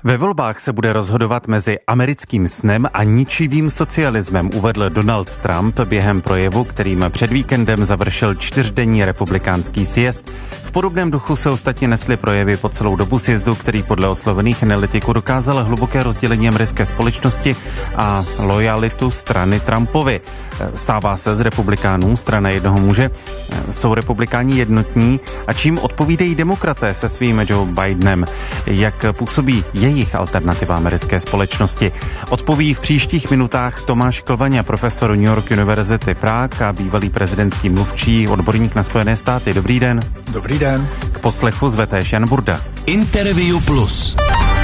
Ve volbách se bude rozhodovat mezi americkým snem a ničivým socialismem, uvedl Donald Trump během projevu, kterým před víkendem završil 4denní republikánský sjezd. V podobném duchu se ostatně nesly projevy po celou dobu sjezdu, který podle oslovených analytiků dokázal hluboké rozdělení americké společnosti a lojalitu strany Trumpovi. Stává se z republikánů strana jednoho muže. Jsou republikáni jednotní a čím odpovídají demokraté se svým Joe Bidenem? Jak působí jejich alternativa americké společnosti? Odpoví v příštích minutách Tomáš Klvaňa, profesor New York University Prague a bývalý prezidentský mluvčí, odborník na Spojené státy. Dobrý den. Dobrý den. K poslechu zve též Jan Burda. Interview Plus.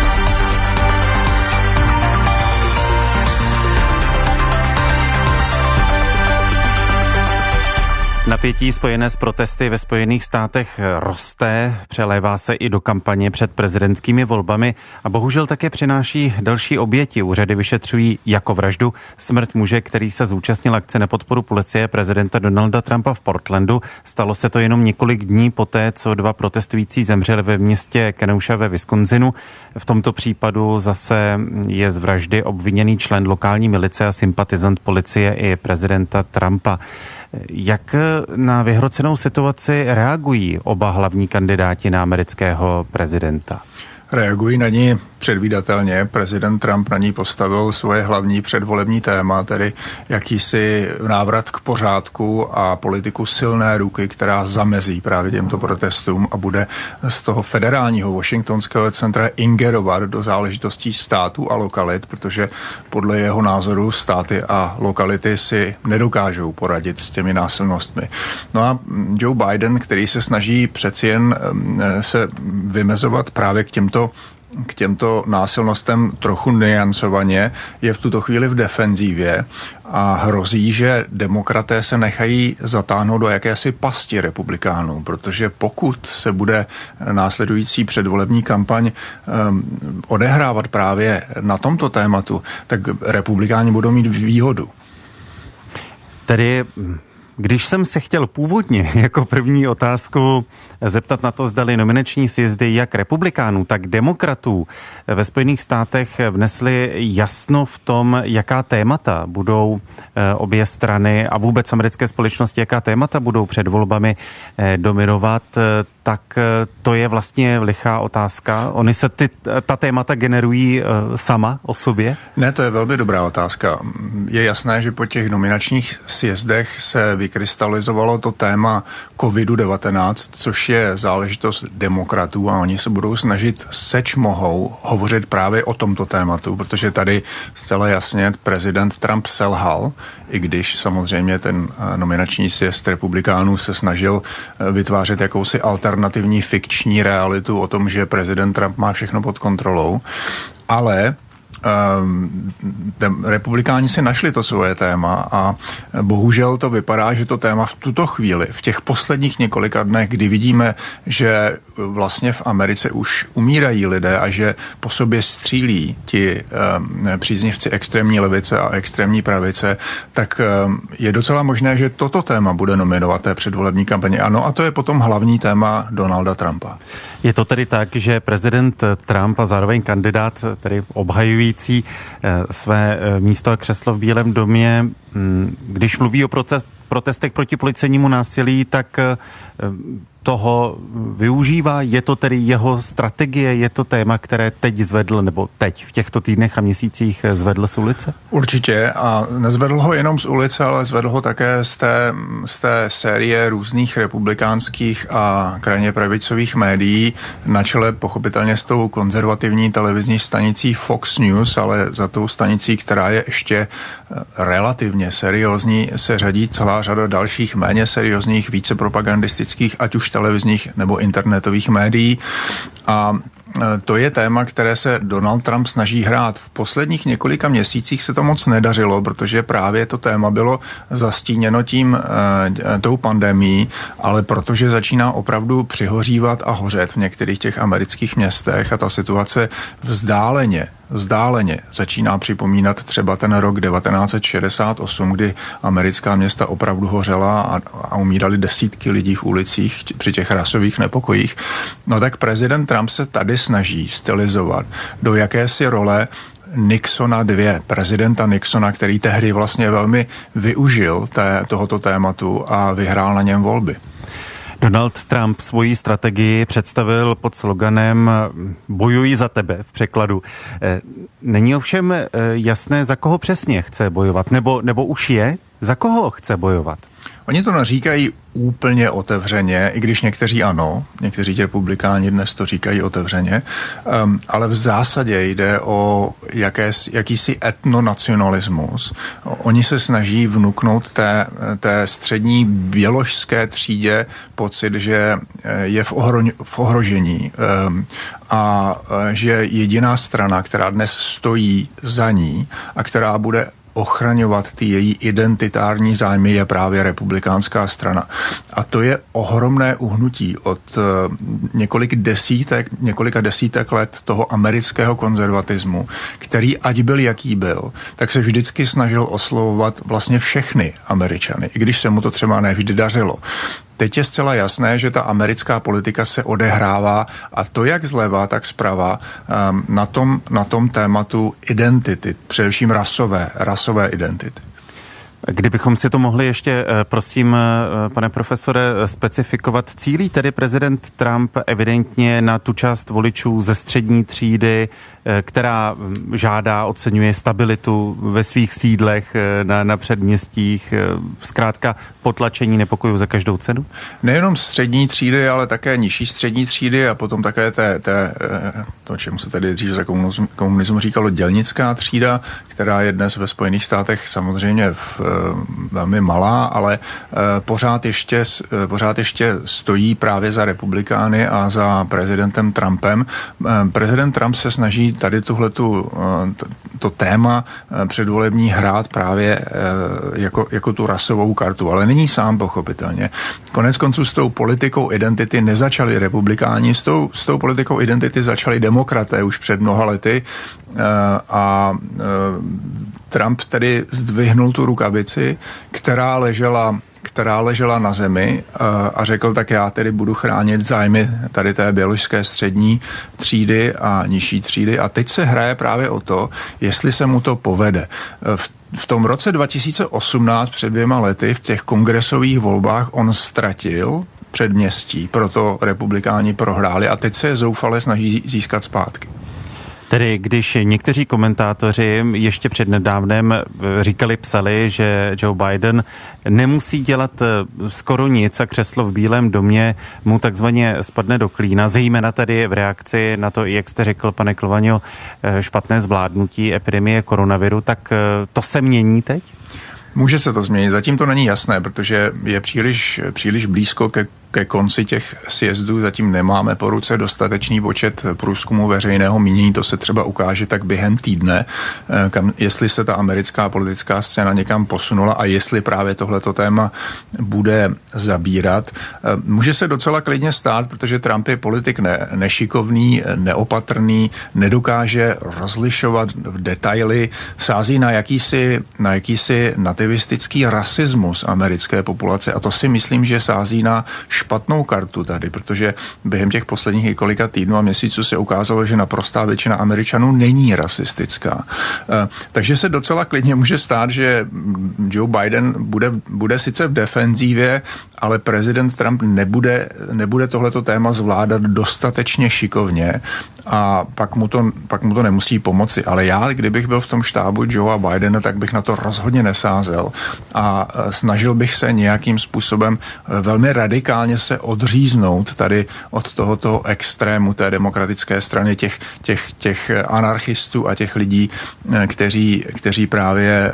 Napětí spojené s protesty ve Spojených státech roste, přelévá se i do kampaně před prezidentskými volbami a bohužel také přináší další oběti. Úřady vyšetřují jako vraždu smrt muže, který se zúčastnil akce na podporu policie prezidenta Donalda Trumpa v Portlandu. Stalo se to jenom několik dní poté, co dva protestující zemřeli ve městě Kenosha ve Wisconsinu. V tomto případu zase je z vraždy obviněný člen lokální milice a sympatizant policie i prezidenta Trumpa. Jak na vyhrocenou situaci reagují oba hlavní kandidáti na amerického prezidenta? Reagují na ní předvídatelně. Prezident Trump na ní postavil svoje hlavní předvolební téma, tedy jakýsi návrat k pořádku a politiku silné ruky, která zamezí právě těmto protestům a bude z toho federálního washingtonského centra ingerovat do záležitostí států a lokalit, protože podle jeho názoru státy a lokality si nedokážou poradit s těmi násilnostmi. No a Joe Biden, který se snaží přeci jen se vymezovat právě k těmto násilnostem trochu nuancovaně, je v tuto chvíli v defenzívě a hrozí, že demokraté se nechají zatáhnout do jakési pasti republikánů, protože pokud se bude následující předvolební kampaň odehrávat právě na tomto tématu, tak republikáni budou mít výhodu. Tedy když jsem se chtěl původně jako první otázku zeptat na to, zdali nominační sjezdy jak republikánů, tak demokratů ve Spojených státech vnesly jasno v tom, jaká témata budou obě strany a vůbec americké společnosti, jaká témata budou před volbami dominovat, tak to je vlastně lichá otázka. Oni se ta témata generují sama o sobě? Ne, to je velmi dobrá otázka. Je jasné, že po těch nominačních sjezdech se vykrystalizovalo to téma COVID-19, což je záležitost demokratů a oni se budou snažit seč mohou hovořit právě o tomto tématu, protože tady zcela jasně prezident Trump selhal, i když samozřejmě ten nominační sjezd republikánů se snažil vytvářet jakousi alternativní fikční realitu o tom, že prezident Trump má všechno pod kontrolou, ale republikáni si našli to svoje téma a bohužel to vypadá, že to téma v tuto chvíli, v těch posledních několika dnech, kdy vidíme, že vlastně v Americe už umírají lidé a že po sobě střílí ti příznivci extrémní levice a extrémní pravice, tak je docela možné, že toto téma bude nominovat té předvolební kampaně. Ano, a to je potom hlavní téma Donalda Trumpa. Je to tedy tak, že prezident Trump a zároveň kandidát, tedy obhajující své místo a křeslo v Bílém domě, když mluví o protestech proti policejnímu násilí, tak toho využívá? Je to tedy jeho strategie? Je to téma, které teď zvedl, nebo teď v těchto týdnech a měsících zvedl z ulice? Určitě a nezvedl ho jenom z ulice, ale zvedl ho také z té série různých republikánských a krajně pravicových médií, na čele pochopitelně s tou konzervativní televizní stanicí Fox News, ale za tou stanicí, která je ještě relativně seriózní, se řadí celá řada dalších méně seriózních, více propagandistických, ať už televizních nebo internetových médií. A to je téma, které se Donald Trump snaží hrát. V posledních několika měsících se to moc nedařilo, protože právě to téma bylo zastíněno tou pandemií, ale protože začíná opravdu přihořívat a hořet v některých těch amerických městech a ta situace vzdáleně vzdáleně začíná připomínat třeba ten rok 1968, kdy americká města opravdu hořela a umírali desítky lidí v ulicích při těch rasových nepokojích, no tak prezident Trump se tady snaží stylizovat do jakési role Nixona 2, prezidenta Nixona, který tehdy vlastně velmi využil tohoto tématu a vyhrál na něm volby. Donald Trump svoji strategii představil pod sloganem Bojuji za tebe v překladu. Není ovšem jasné, za koho přesně chce bojovat, nebo už je, za koho chce bojovat? Oni to neříkají úplně otevřeně, i když někteří ano, někteří republikáni dnes to říkají otevřeně, ale v zásadě jde o jakýsi etnonacionalismus. Oni se snaží vnuknout té střední běložské třídě pocit, že je v ohrožení a že jediná strana, která dnes stojí za ní a která bude ochraňovat ty její identitární zájmy, je právě republikánská strana. A to je ohromné uhnutí od několika desítek let toho amerického konzervatismu, který, ať byl jaký byl, tak se vždycky snažil oslovovat vlastně všechny Američany, i když se mu to třeba nevždy dařilo. Teď je zcela jasné, že ta americká politika se odehrává, a to jak zleva, tak zprava, na tom tématu identity, především rasové identity. Kdybychom si to mohli ještě, prosím, pane profesore, specifikovat, cílí tedy prezident Trump evidentně na tu část voličů ze střední třídy, která žádá, oceňuje stabilitu ve svých sídlech na předměstích, zkrátka potlačení nepokojů za každou cenu? Nejenom střední třídy, ale také nižší střední třídy a potom také to, čemu se tady dřív za komunismu říkalo dělnická třída, která je dnes ve Spojených státech samozřejmě velmi malá, ale pořád ještě stojí právě za republikány a za prezidentem Trumpem. Prezident Trump se snaží tady to téma předvolební hrát právě jako tu rasovou kartu, ale není sám pochopitelně. Konec konců s tou politikou identity nezačali republikáni, s tou politikou identity začali demokraté už před mnoha lety a Trump tedy zdvihnul tu rukavici, která ležela na zemi a řekl, tak já tedy budu chránit zájmy tady té běložské střední třídy a nižší třídy. A teď se hraje právě o to, jestli se mu to povede. V tom roce 2018, před 2 lety, v těch kongresových volbách on ztratil předměstí, proto republikáni prohráli a teď se je zoufale snaží získat zpátky. Tedy když někteří komentátoři ještě přednedávnem psali, že Joe Biden nemusí dělat skoro nic a křeslo v Bílém domě mu takzvaně spadne do klína, zejména tedy v reakci na to, jak jste řekl, pane Klvaňo, špatné zvládnutí epidemie koronaviru, tak to se mění teď? Může se to změnit, zatím to není jasné, protože je příliš blízko ke konci těch sjezdů, zatím nemáme po ruce dostatečný počet průzkumu veřejného mínění, to se třeba ukáže tak během týdne, jestli se ta americká politická scéna někam posunula a jestli právě tohleto téma bude zabírat. Může se docela klidně stát, protože Trump je politik nešikovný, neopatrný, nedokáže rozlišovat detaily, sází na jakýsi nativistický rasismus americké populace a to si myslím, že sází na špatnou kartu tady, protože během těch posledních několika týdnů a měsíců se ukázalo, že naprostá většina Američanů není rasistická. Takže se docela klidně může stát, že Joe Biden bude sice v defenzívě, ale prezident Trump nebude tohleto téma zvládat dostatečně šikovně a pak mu to nemusí pomoci. Ale já, kdybych byl v tom štábu Joea Bidena, tak bych na to rozhodně nesázel a snažil bych se nějakým způsobem velmi radikálně se odříznout tady od tohoto extrému té demokratické strany těch anarchistů a těch lidí, kteří právě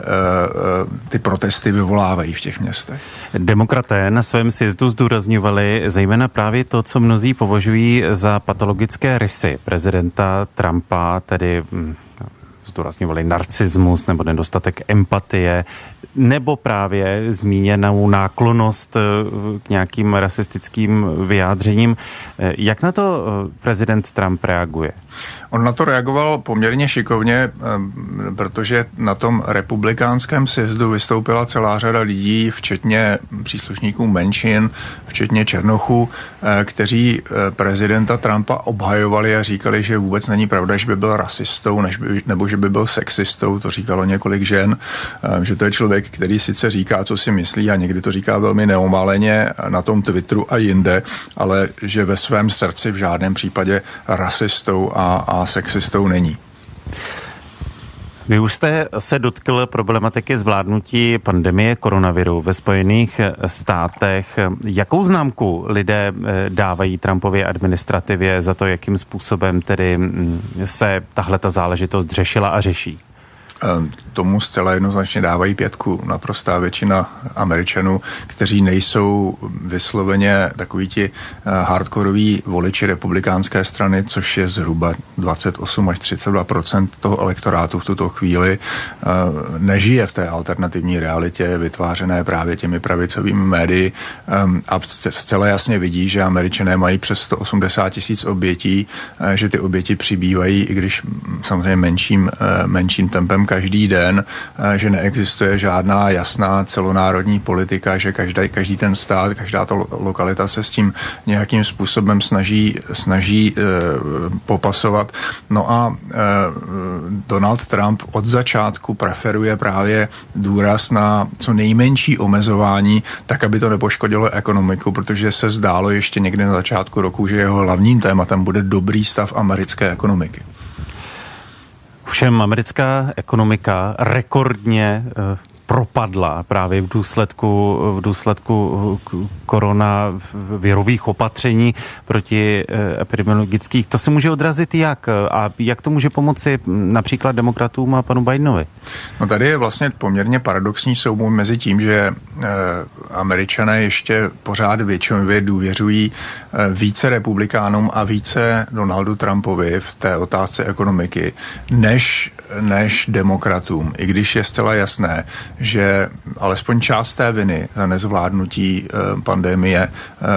ty protesty vyvolávají v těch městech. Demokraté na svém sjezdu zdůrazňovali zejména právě to, co mnozí považují za patologické rysy prezidenta Trumpa, tedy zdůrazňovali narcismus nebo nedostatek empatie, nebo právě zmíněnou náklonnost k nějakým rasistickým vyjádřením. Jak na to prezident Trump reaguje? On na to reagoval poměrně šikovně, protože na tom republikánském sjezdu vystoupila celá řada lidí, včetně příslušníků menšin, včetně černochů, kteří prezidenta Trumpa obhajovali a říkali, že vůbec není pravda, že by byl rasistou, nebo že by byl sexistou, to říkalo několik žen, že to je člověk, který sice říká, co si myslí a někdy to říká velmi neomaleně na tom Twitteru a jinde, ale že ve svém srdci v žádném případě rasistou a sexistou není. Vy už jste se dotkl problematiky zvládnutí pandemie koronaviru ve Spojených státech. Jakou známku lidé dávají Trumpově administrativě za to, jakým způsobem tedy se tahleta záležitost řešila a řeší? Tomu zcela jednoznačně dávají 5. Naprostá většina Američanů, kteří nejsou vysloveně takoví ti hardkoroví voliči republikánské strany, což je zhruba 28 až 32% toho elektorátu v tuto chvíli, nežije v té alternativní realitě vytvářené právě těmi pravicovými médii a zcela jasně vidí, že Američané mají přes 180 000 obětí, že ty oběti přibývají, i když samozřejmě menším tempem každý den, že neexistuje žádná jasná celonárodní politika, že každý ten stát, každá ta lokalita se s tím nějakým způsobem snaží popasovat. No a Donald Trump od začátku preferuje právě důraz na co nejmenší omezování, tak, aby to nepoškodilo ekonomiku, protože se zdálo ještě někdy na začátku roku, že jeho hlavním tématem bude dobrý stav americké ekonomiky. Všem americká ekonomika rekordně propadla právě v důsledku koronavirových opatření proti epidemiologických. To se může odrazit jak? A jak to může pomoci například demokratům a panu Bidenovi? No tady je vlastně poměrně paradoxní souboj mezi tím, že Američané ještě pořád většinově důvěřují více republikánům a více Donaldu Trumpovi v té otázce ekonomiky, než demokratům. I když je zcela jasné, že alespoň část té viny za nezvládnutí pandemie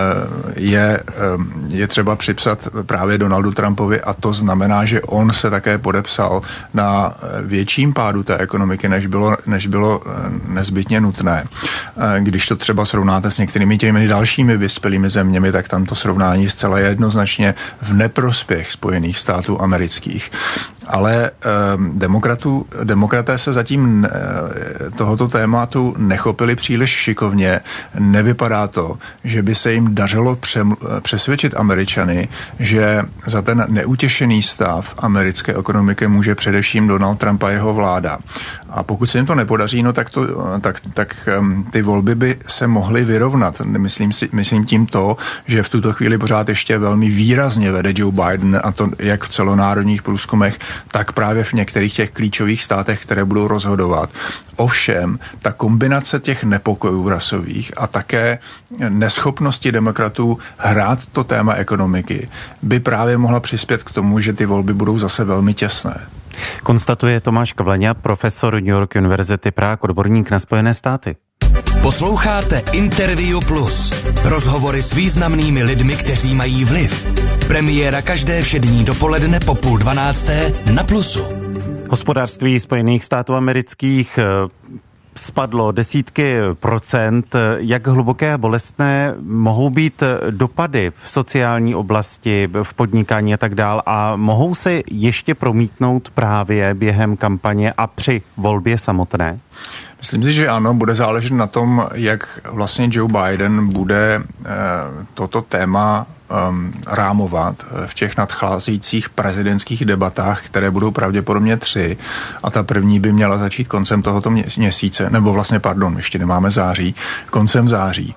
je třeba připsat právě Donaldu Trumpovi a to znamená, že on se také podepsal na větším pádu té ekonomiky, než bylo nezbytně nutné. Když to třeba srovnáte s některými těmi dalšími vyspělými zeměmi, tak tam to srovnání zcela jednoznačně v neprospěch Spojených států amerických. Ale demokraté se zatím tohoto tématu nechopili příliš šikovně. Nevypadá to, že by se jim dařilo přesvědčit Američany, že za ten neutěšený stav americké ekonomiky může především Donald Trump a jeho vláda. A pokud se jim to nepodaří, no tak ty volby by se mohly vyrovnat. Myslím tím to, že v tuto chvíli pořád ještě velmi výrazně vede Joe Biden, a to jak v celonárodních průzkumech, tak právě v některých těch klíčových státech, které budou rozhodovat. Ovšem, ta kombinace těch nepokojů rasových a také neschopnosti demokratů hrát to téma ekonomiky by právě mohla přispět k tomu, že ty volby budou zase velmi těsné. Konstatuje Tomáš Kavlaňa, profesor New York University Prague, odborník na Spojené státy. Posloucháte Interview Plus. Rozhovory s významnými lidmi, kteří mají vliv. Premiéra každé všední dopoledne po 11:30 na Plusu. Hospodářství Spojených států amerických spadlo desítky procent. Jak hluboké a bolestné mohou být dopady v sociální oblasti, v podnikání a tak dál a mohou se ještě promítnout právě během kampaně a při volbě samotné? Myslím si, že ano, bude záležet na tom, jak vlastně Joe Biden bude toto téma rámovat v těch nadcházejících prezidentských debatách, které budou pravděpodobně 3 a ta první by měla začít koncem tohoto měsíce, nebo vlastně, ještě nemáme září, koncem září.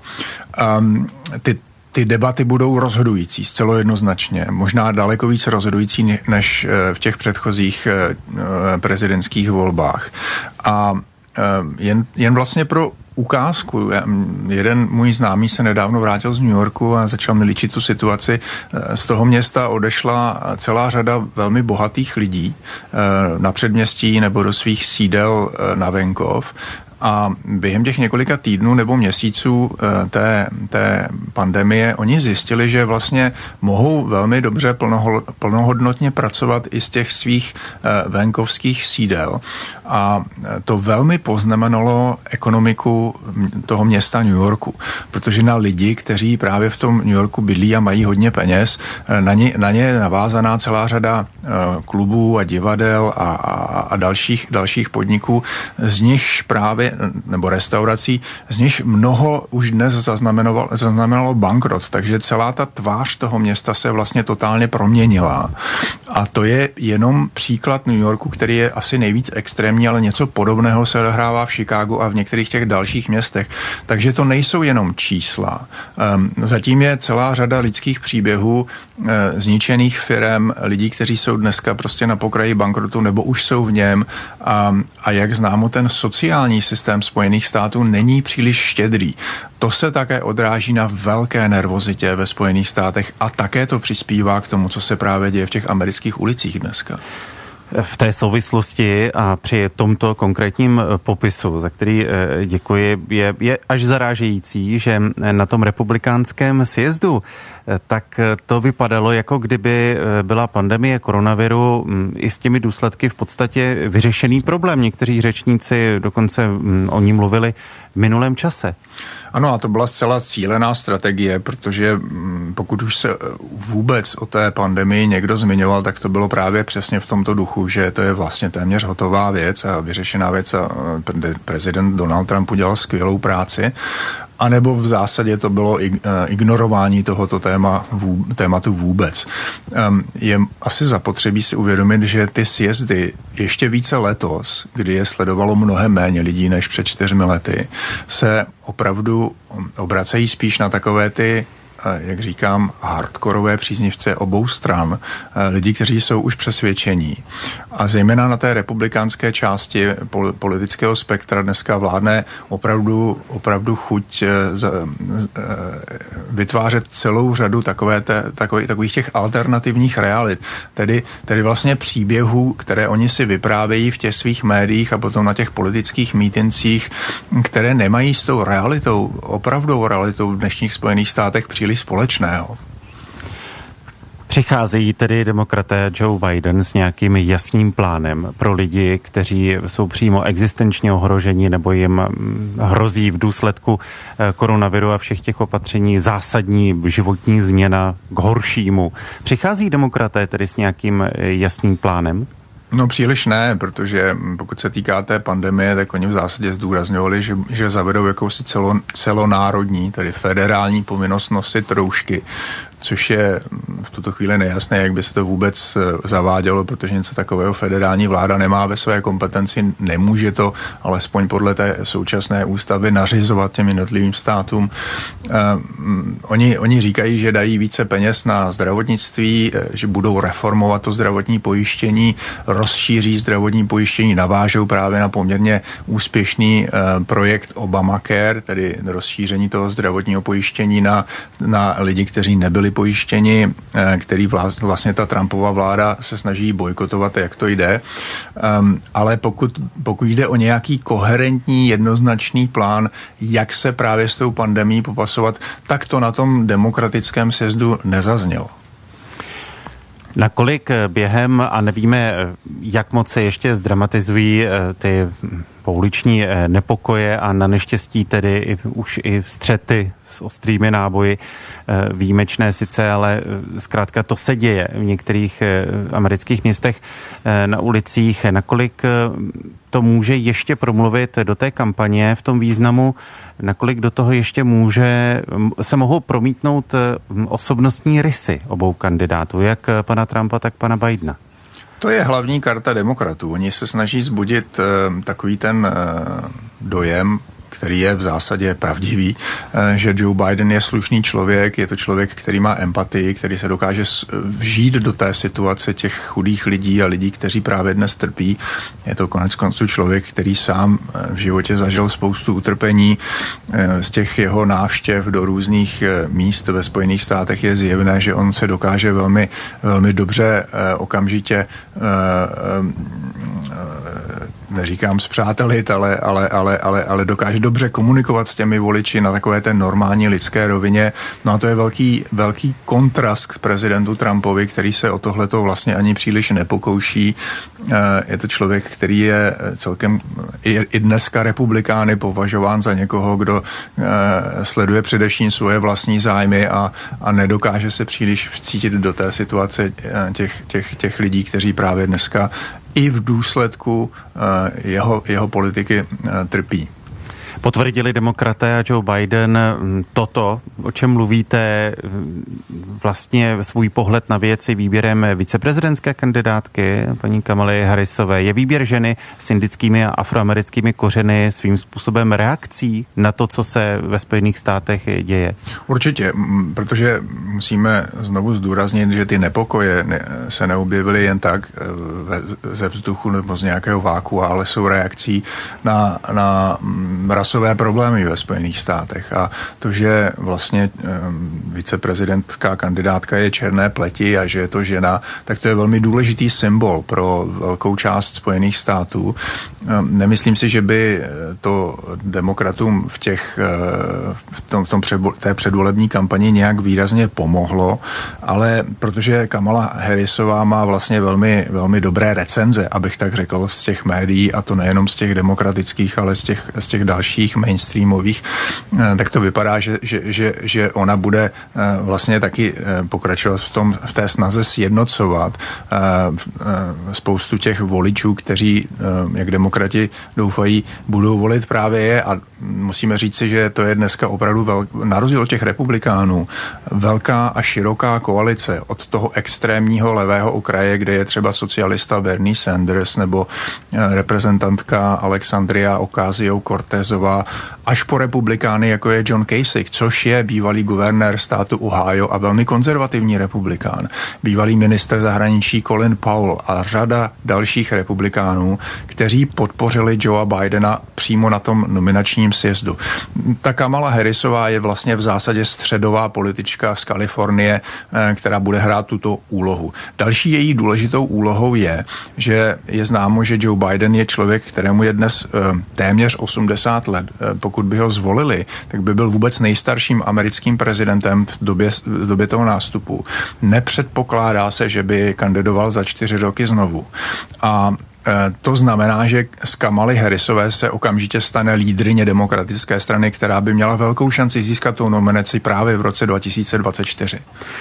Ty debaty budou rozhodující, zcela jednoznačně. Možná daleko víc rozhodující než v těch předchozích prezidentských volbách. A jen vlastně pro ukázku. Jeden můj známý se nedávno vrátil z New Yorku a začal mi líčit tu situaci. Z toho města odešla celá řada velmi bohatých lidí na předměstí nebo do svých sídel na venkov A během těch několika týdnů nebo měsíců té pandemie oni zjistili, že vlastně mohou velmi dobře plnohodnotně pracovat i z těch svých venkovských sídel. A to velmi poznamenalo ekonomiku toho města New Yorku, protože na lidi, kteří právě v tom New Yorku bydlí a mají hodně peněz, na ně je navázaná celá řada klubů a divadel a dalších podniků, z nichž právě, nebo restaurací, z nich mnoho už dnes zaznamenalo bankrot, takže celá ta tvář toho města se vlastně totálně proměnila. A to je jenom příklad New Yorku, který je asi nejvíc extrémní, ale něco podobného se odehrává v Chicagu a v některých těch dalších městech. Takže to nejsou jenom čísla. Zatím je celá řada lidských příběhů, zničených firem, lidí, kteří jsou dneska prostě na pokraji bankrotu nebo už jsou v něm a jak známo, ten sociální systém Spojených států není příliš štědrý. To se také odráží na velké nervozitě ve Spojených státech a také to přispívá k tomu, co se právě děje v těch amerických ulicích dneska. V té souvislosti a při tomto konkrétním popisu, za který děkuji, je až zarážející, že na tom republikánském sjezdu tak to vypadalo, jako kdyby byla pandemie koronaviru i s těmi důsledky v podstatě vyřešený problém. Někteří řečníci dokonce o ní mluvili v minulém čase. Ano, a to byla zcela cílená strategie, protože pokud už se vůbec o té pandemii někdo zmiňoval, tak to bylo právě přesně v tomto duchu, že to je vlastně téměř hotová věc a vyřešená věc a prezident Donald Trump udělal skvělou práci. A nebo v zásadě to bylo ignorování tohoto tématu vůbec. Je asi zapotřebí si uvědomit, že ty sjezdy ještě více letos, kdy je sledovalo mnohem méně lidí než před 4 lety, se opravdu obracejí spíš na takové ty, jak říkám, hardkorové příznivce obou stran, lidi, kteří jsou už přesvědčení. A zejména na té republikánské části politického spektra dneska vládne opravdu chuť vytvářet celou řadu takových těch alternativních realit. Tedy vlastně příběhů, které oni si vyprávějí v těch svých médiích a potom na těch politických mítincích, které nemají s tou realitou, opravdovou realitou v dnešních Spojených státech příliš společného. Přicházejí tedy demokraté Joe Biden s nějakým jasným plánem pro lidi, kteří jsou přímo existenčně ohroženi nebo jim hrozí v důsledku koronaviru a všech těch opatření zásadní životní změna k horšímu. Přichází demokraté tedy s nějakým jasným plánem? No příliš ne, protože pokud se týká té pandemie, tak oni v zásadě zdůrazňovali, že zavedou jakousi celonárodní, tedy federální povinnost nosit roušky, což je v tuto chvíli nejasné, jak by se to vůbec zavádělo, protože něco takového federální vláda nemá ve své kompetenci, nemůže to alespoň podle té současné ústavy nařizovat těm jednotlivým státům. Oni říkají, že dají více peněz na zdravotnictví, že budou reformovat to zdravotní pojištění, rozšíří zdravotní pojištění, navážou právě na poměrně úspěšný projekt Obamacare, tedy rozšíření toho zdravotního pojištění na lidi, kteří nebyli pojištěni, který vlastně ta Trumpova vláda se snaží bojkotovat, jak to jde. Ale pokud jde o nějaký koherentní, jednoznačný plán, jak se právě s tou pandemií popasovat, tak to na tom demokratickém sjezdu nezaznělo. Nakolik během, a nevíme, jak moc se ještě zdramatizují ty pouliční nepokoje a na neštěstí tedy už i střety s ostrými náboji, výjimečné sice, ale zkrátka to se děje v některých amerických městech na ulicích. Nakolik to může ještě promluvit do té kampaně v tom významu, nakolik do toho ještě se mohou promítnout osobnostní rysy obou kandidátů, jak pana Trumpa, tak pana Bidena? To je hlavní karta demokratů. Oni se snaží vzbudit takový ten dojem, který je v zásadě pravdivý, že Joe Biden je slušný člověk, je to člověk, který má empatii, který se dokáže vžít do té situace těch chudých lidí a lidí, kteří právě dnes trpí. Je to koneckonců člověk, který sám v životě zažil spoustu utrpení. Z těch jeho návštěv do různých míst ve Spojených státech je zjevné, že on se dokáže velmi, velmi dobře okamžitě neříkám zpřátelit, ale dokáže dobře komunikovat s těmi voliči na takové té normální lidské rovině. No a to je velký kontrast k prezidentu Trumpovi, který se o tohleto vlastně ani příliš nepokouší. Je to člověk, který je celkem i dneska republikány považován za někoho, kdo sleduje především svoje vlastní zájmy a nedokáže se příliš vcítit do té situace těch lidí, kteří právě dneska i v důsledku jeho politiky trpí. Potvrdili demokraté a Joe Biden toto, o čem mluvíte, vlastně svůj pohled na věci výběrem viceprezidentské kandidátky paní Kamaly Harrisové. Je výběr ženy s indickými a afroamerickými kořeny svým způsobem reakcí na to, co se ve Spojených státech děje? Určitě, protože musíme znovu zdůraznit, že ty nepokoje se neobjevily jen tak ze vzduchu nebo z nějakého váku, ale jsou reakcí na rasové problémy ve Spojených státech. A to, že vlastně viceprezidentská kandidátka je černé pleti a že je to žena, tak to je velmi důležitý symbol pro velkou část Spojených států. Nemyslím si, že by to demokratům v té předvolební kampani nějak výrazně pomohlo, ale protože Kamala Harrisová má vlastně velmi, velmi dobré recenze, abych tak řekl, z těch médií, a to nejenom z těch demokratických, ale z těch dalších mainstreamových, tak to vypadá, že ona bude vlastně taky pokračovat v té snaze sjednocovat spoustu těch voličů, kteří, jak demokrati doufají, budou volit právě je, a musíme říci, že to je dneska opravdu na rozdíl od těch republikánů velká a široká koalice od toho extrémního levého okraje, kde je třeba socialista Bernie Sanders nebo reprezentantka Alexandria Ocasio-Cortezová, až po republikány, jako je John Kasich, což je bývalý guvernér státu Ohio a velmi konzervativní republikán, bývalý ministr zahraničí Colin Powell a řada dalších republikánů, kteří podpořili Joea Bidena přímo na tom nominačním sjezdu. Ta Kamala Harrisová je vlastně v zásadě středová politička z Kalifornie, která bude hrát tuto úlohu. Další její důležitou úlohou je, že je známo, že Joe Biden je člověk, kterému je dnes téměř 80 let. Pokud by ho zvolili, tak by byl vůbec nejstarším americkým prezidentem v době toho nástupu. Nepředpokládá se, že by kandidoval za 4 roky znovu. A to znamená, že z Kamaly Harrisové se okamžitě stane lídryně demokratické strany, která by měla velkou šanci získat tu nominaci právě v roce 2024.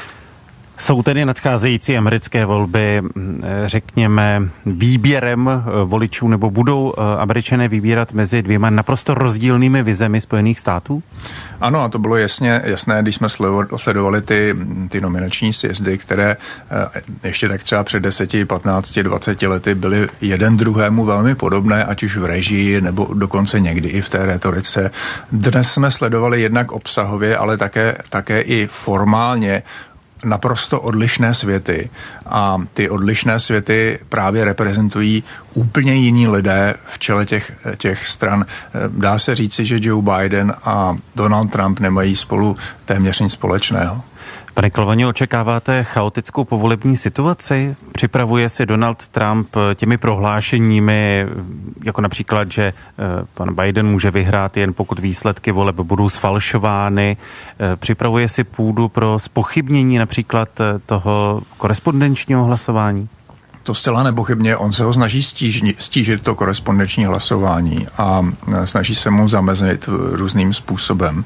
Jsou tedy nadcházející americké volby, řekněme, výběrem voličů, nebo budou Američané vybírat mezi dvěma naprosto rozdílnými vizemi Spojených států? Ano, a to bylo jasné, když jsme sledovali ty nominační sjezdy, které ještě tak třeba před 10, 15, 20 lety byly jeden druhému velmi podobné, ať už v režii, nebo dokonce někdy i v té retorice. Dnes jsme sledovali jednak obsahově, ale také i formálně naprosto odlišné světy, a ty odlišné světy právě reprezentují úplně jiní lidé v čele těch stran. Dá se říci, že Joe Biden a Donald Trump nemají spolu téměř nic společného. Pane Klvani, očekáváte chaotickou povolební situaci? Připravuje si Donald Trump těmi prohlášeními, jako například, že pan Biden může vyhrát jen pokud výsledky voleb budou sfalšovány. Připravuje si půdu pro zpochybnění například toho korespondenčního hlasování? To zcela nepochybně, on se ho snaží stížit to korespondenční hlasování a snaží se mu zamezit různým způsobem.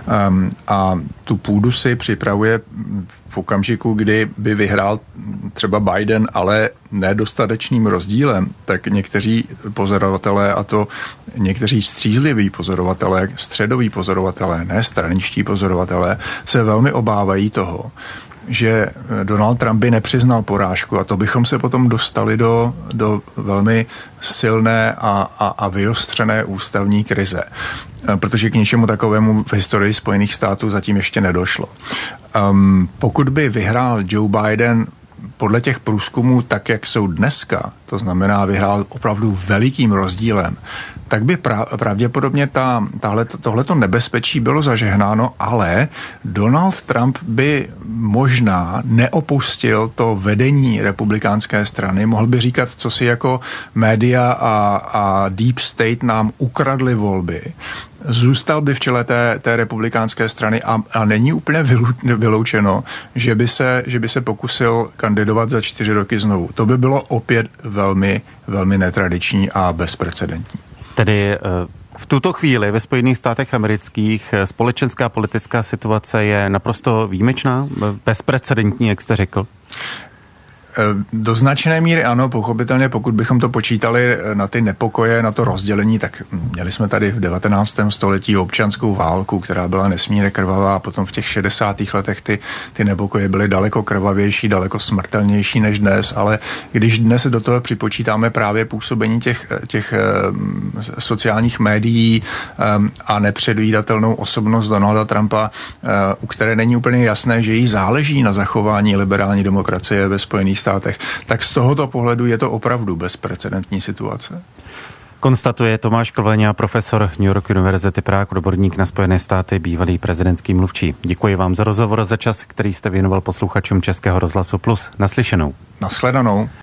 A tu půdu si připravuje v okamžiku, kdy by vyhrál třeba Biden, ale nedostatečným rozdílem, tak někteří pozorovatelé, a to někteří střízliví pozorovatelé, středoví pozorovatelé, ne straničtí pozorovatelé, se velmi obávají toho, že Donald Trump by nepřiznal porážku, a to bychom se potom dostali do velmi silné a vyostřené ústavní krize. Protože k něčemu takovému v historii Spojených států zatím ještě nedošlo. Pokud by vyhrál Joe Biden podle těch průzkumů tak, jak jsou dneska, to znamená vyhrál opravdu velikým rozdílem, tak by pravděpodobně tohleto nebezpečí bylo zažehnáno, ale Donald Trump by možná neopustil to vedení republikánské strany, mohl by říkat, co si jako média a deep state nám ukradly volby. Zůstal by v čele té republikánské strany a není úplně vyloučeno, že by se pokusil kandidovat za 4 roky znovu. To by bylo opět velmi, velmi netradiční a bezprecedentní. Tedy v tuto chvíli ve Spojených státech amerických společenská politická situace je naprosto výjimečná, bezprecedentní, jak jste řekl? Do značné míry ano, pochopitelně, pokud bychom to počítali na ty nepokoje, na to rozdělení, tak měli jsme tady v 19. století občanskou válku, která byla nesmírně krvavá a potom v těch 60. letech ty nepokoje byly daleko krvavější, daleko smrtelnější než dnes, ale když dnes do toho připočítáme právě působení těch sociálních médií a nepředvídatelnou osobnost Donalda Trumpa, u které není úplně jasné, že jí záleží na zachování liberální demokracie ve Spojených státech, tak z tohoto pohledu je to opravdu bezprecedentní situace. Konstatuje Tomáš Klvaňa, profesor New York University Prague, odborník na Spojené státy, bývalý prezidentský mluvčí. Děkuji vám za rozhovor, za čas, který jste věnoval posluchačům Českého rozhlasu Plus. Naslyšenou. Nashledanou.